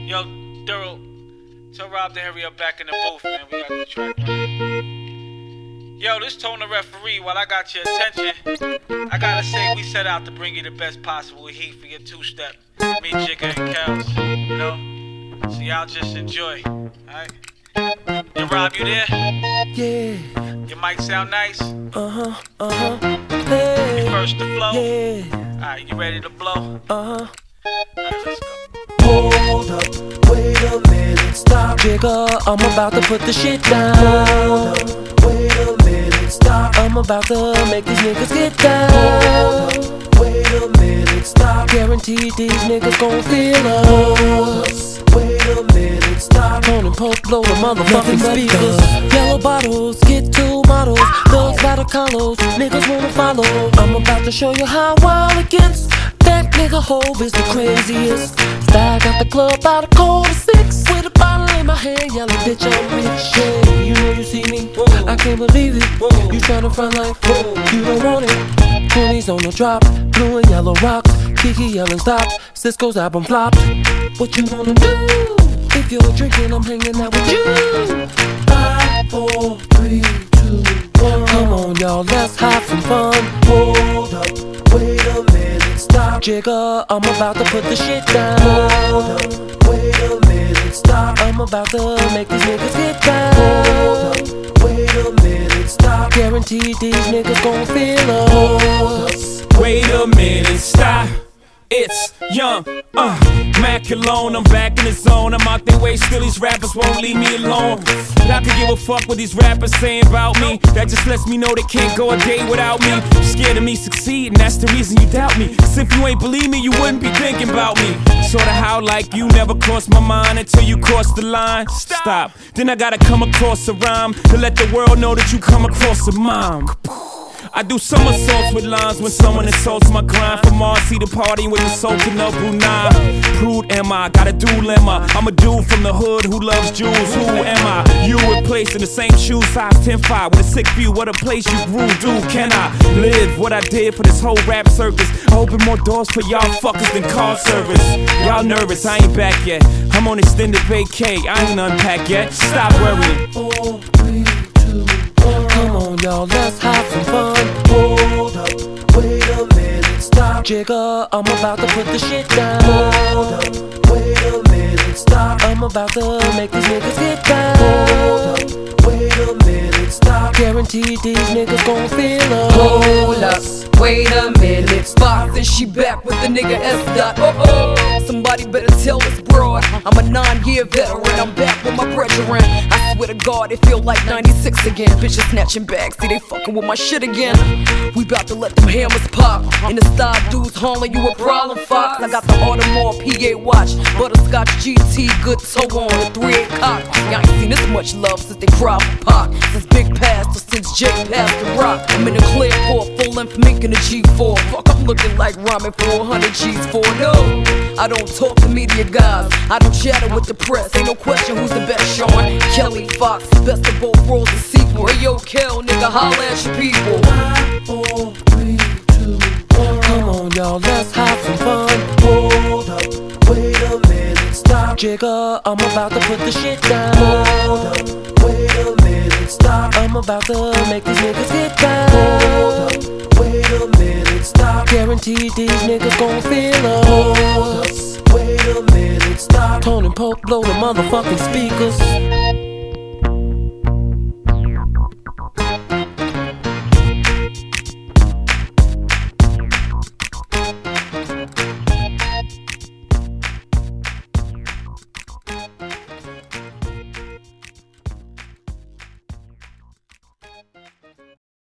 Yo, Daryl, tell Rob to hurry up back in the booth, man. We got the track running. Yo, this Tone the referee. While I got your attention, I gotta say we set out to bring you the best possible heat for your two-step. Me, Jigga, and Kels, you know? So y'all just enjoy, alright? Yo, Rob, you there? Yeah. Your mic sound nice? Hey. You first to flow? Yeah. Alright, you ready to blow? Alright, let's go. Hold up, wait a minute, stop. Jigga, I'm about to put the shit down. Hold up, wait a minute, stop. I'm about to make these niggas get down. Hold up, wait a minute, stop. Guaranteed these niggas gon' feel us. Wait a minute, stop. Tone and Pope blow the motherfucking speakers. Yellow bottles, get two models. Thugs battle colors, niggas wanna follow. I'm about to show you how wild it gets. That nigga Hov is the craziest. Stag got the club out of quarter six. With a bottle in my hand, yelling, bitch, I'm rich. Yeah, you know you see me, I can't believe it. You tryna front like, you don't want it. 20s on the drop, blue and yellow rocks. Kiki yelling stop, Cisco's album flopped. What you wanna do? If you're drinking, I'm hanging out with you. 5, 4, 3, 2, 1. Come on, y'all, let's have some fun. Hold up, wait a minute, stop. Jigga, I'm about to put the shit down. Hold up, wait a minute, stop. I'm about to make these niggas get down. Hold up, wait a minute, stop. Guaranteed these niggas gon' feel us. Wait a minute, stop. It's young, Mac alone, I'm back in the zone. I'm out their way, still these rappers won't leave me alone. But I could give a fuck what these rappers saying about me. That just lets me know they can't go a day without me. You're scared of me succeeding, that's the reason you doubt me. Cause if you ain't believe me, you wouldn't be thinking about me. Sorta how like you never crossed my mind until you crossed the line. Stop. Then I gotta come across a rhyme to let the world know that you come across a mime. I do somersaults with lines when someone insults my grind. From Marcy to party with the Sultan of Brunei. Prude am I, got a dilemma. I'm a dude from the hood who loves Jews. Who am I? You replaced in the same shoes, size 10'5", with a sick view of the place you grew. Dude, can I live what I did for this whole rap circus? I open more doors for y'all fuckers than car service. Y'all nervous, I ain't back yet. I'm on extended vacay, I ain't unpacked yet. Stop worrying. 4, 3, 2, 1. Come on, y'all, let's have some fun. Hold up, wait a minute, stop. Jigga, I'm about to put the shit down. Hold up, wait a minute, stop. I'm about to make these niggas get down. Hold up, wait a minute, stop. Guaranteed these niggas gon' feel us. Hold up, wait a minute, stop. Then she back with the nigga S. Somebody better tell this broad I'm a 9-year veteran, I'm back with my brethren. I swear to God, it feel like 96 again. Bitches snatching bags, see they fucking with my shit again. We bout to let them hammers pop. In the style dudes hauling you a problem, Fox. I got the Audemars PA watch, butterscotch GT, good toe on, a 3/8 cock. Y'all ain't seen this much love since they cried for Pac. Since Big passed or since Jay passed the rock. I'm in a clear port, full length mink in a G4. Fuck, I'm looking like ramen for 100 G's for no. I don't talk to media guys, I don't chatter with the press. Ain't no question who's the best, Sean Kelly, Fox, best of both worlds, the sequel. Hey yo, Kel, nigga, holla at your people. 5, 4, 3, 2, 1. Come on, y'all, let's have some fun. Hold up, wait a minute, stop. Jigga, I'm about to put the shit down. Hold up, wait a minute, stop. I'm about to make these niggas get down. Hold up, wait a minute, stop. Guaranteed these niggas gon' feel us. Hold up, wait a minute, stop. Tone and Pope blow the motherfucking speakers.